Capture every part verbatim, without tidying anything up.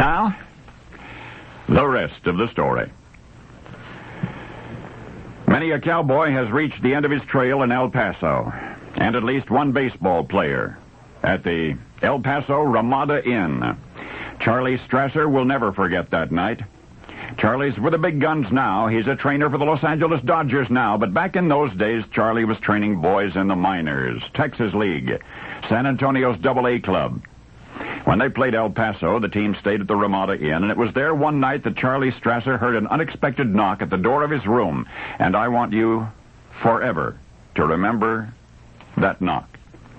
Now, the rest of the story. Many a cowboy has reached the end of his trail in El Paso, and at least one baseball player at the El Paso Ramada Inn. Charlie Strasser will never forget that night. Charlie's with the big guns now. He's a trainer for the Los Angeles Dodgers now, but back in those days, Charlie was training boys in the minors, Texas League, San Antonio's Double A Club. When they played El Paso, the team stayed at the Ramada Inn, and it was there one night that Charlie Strasser heard an unexpected knock at the door of his room, and I want you forever to remember that knock.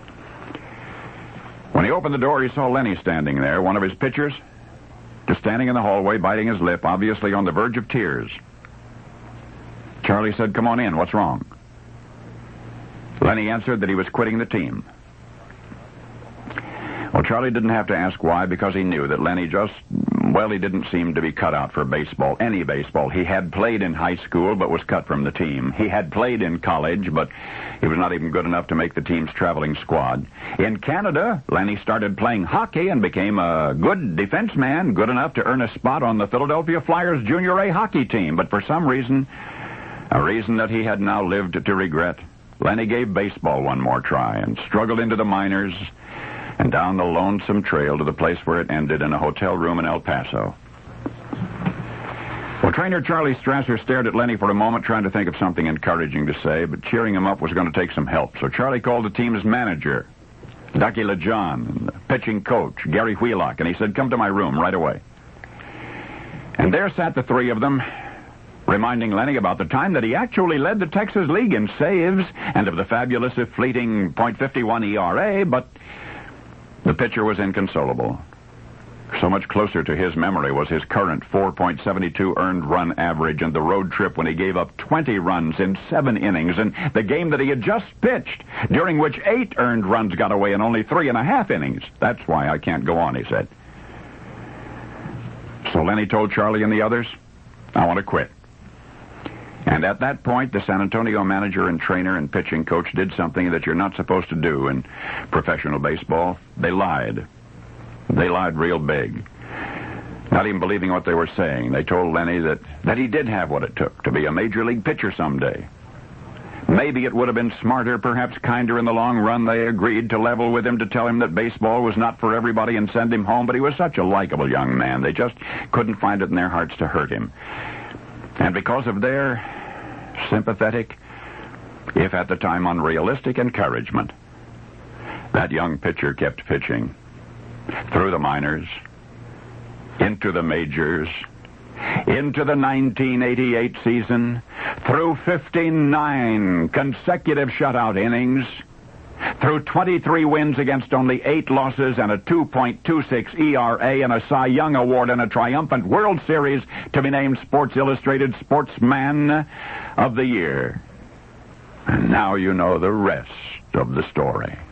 When he opened the door, he saw Lenny standing there, one of his pitchers, just standing in the hallway, biting his lip, obviously on the verge of tears. Charlie said, "Come on in, what's wrong?" Lenny answered that he was quitting the team. Well, Charlie didn't have to ask why, because he knew that Lenny just, well, he didn't seem to be cut out for baseball, any baseball. He had played in high school, but was cut from the team. He had played in college, but he was not even good enough to make the team's traveling squad. In Canada, Lenny started playing hockey and became a good defenseman, good enough to earn a spot on the Philadelphia Flyers Junior A hockey team. But for some reason, a reason that he had now lived to regret, Lenny gave baseball one more try and struggled into the minors and down the lonesome trail to the place where it ended in a hotel room in El Paso. Well, trainer Charlie Strasser stared at Lenny for a moment, trying to think of something encouraging to say, but cheering him up was going to take some help. So Charlie called the team's manager, Ducky LeJohn, and the pitching coach, Gary Wheelock, and he said, "Come to my room right away." And there sat the three of them, reminding Lenny about the time that he actually led the Texas League in saves and of the fabulous, if fleeting, point five one E R A, but the pitcher was inconsolable. So much closer to his memory was his current four point seven two earned run average and the road trip when he gave up twenty runs in seven innings, and the game that he had just pitched, during which eight earned runs got away in only three and a half innings. "That's why I can't go on," he said. So Lenny told Charlie and the others, "I want to quit." And at that point, the San Antonio manager and trainer and pitching coach did something that you're not supposed to do in professional baseball. They lied. They lied real big. Not even believing what they were saying. They told Lenny that, that he did have what it took to be a major league pitcher someday. Maybe it would have been smarter, perhaps kinder in the long run. They agreed to level with him, to tell him that baseball was not for everybody and send him home, but he was such a likable young man. They just couldn't find it in their hearts to hurt him. And because of their sympathetic, if at the time unrealistic, encouragement, that young pitcher kept pitching through the minors, into the majors, into the nineteen eighty-eight season, through fifty-nine consecutive shutout innings, through twenty-three wins against only eight losses and a two point two six E R A and a Cy Young Award and a triumphant World Series to be named Sports Illustrated Sportsman of the Year. And now you know the rest of the story.